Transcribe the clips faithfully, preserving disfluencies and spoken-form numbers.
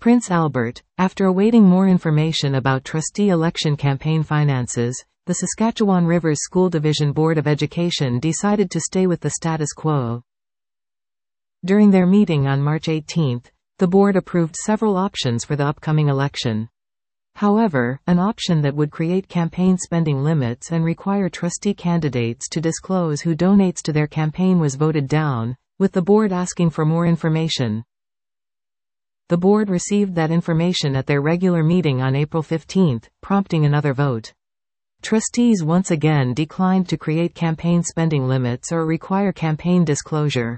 Prince Albert. After awaiting more information about trustee election campaign finances, the Saskatchewan Rivers School Division Board of Education decided to stay with the status quo. During their meeting on March eighteenth, the board approved several options for the upcoming election. However, an option that would create campaign spending limits and require trustee candidates to disclose who donates to their campaign was voted down, with the board asking for more information. The board received that information at their regular meeting on April fifteenth, prompting another vote. Trustees once again declined to create campaign spending limits or require campaign disclosure.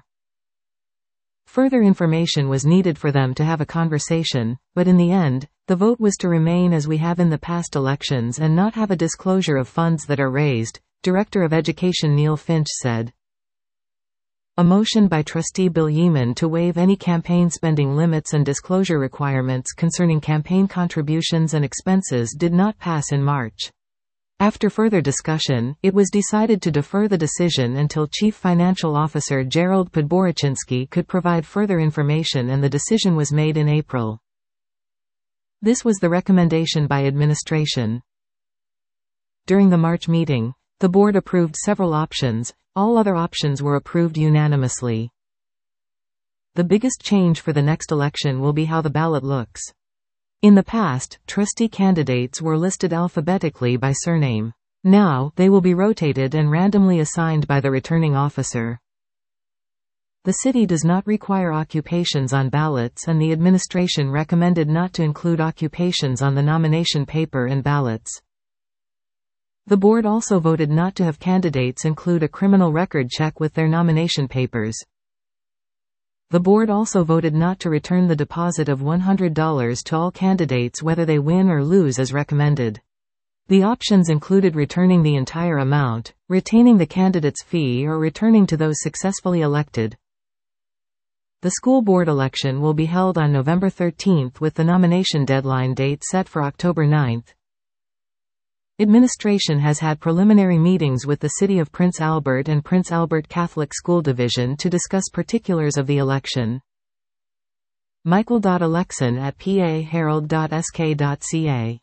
Further information was needed for them to have a conversation, but in the end, the vote was to remain as we have in the past elections and not have a disclosure of funds that are raised, Director of Education Neil Finch said. A motion by Trustee Bill Yeaman to waive any campaign spending limits and disclosure requirements concerning campaign contributions and expenses did not pass in March. After further discussion, it was decided to defer the decision until Chief Financial Officer Gerald Podboryczynski could provide further information, and the decision was made in April. This was the recommendation by administration. During the March meeting, the board approved several options. All other options were approved unanimously. The biggest change for the next election will be how the ballot looks. In the past, trustee candidates were listed alphabetically by surname. Now, they will be rotated and randomly assigned by the returning officer. The city does not require occupations on ballots, and the administration recommended not to include occupations on the nomination paper and ballots. The board also voted not to have candidates include a criminal record check with their nomination papers. The board also voted not to return the deposit of one hundred dollars to all candidates whether they win or lose as recommended. The options included returning the entire amount, retaining the candidate's fee, or returning to those successfully elected. The school board election will be held on November thirteenth with the nomination deadline date set for October ninth. Administration has had preliminary meetings with the City of Prince Albert and Prince Albert Catholic School Division to discuss particulars of the election. Michael Alexon at p a herald dot s k dot c a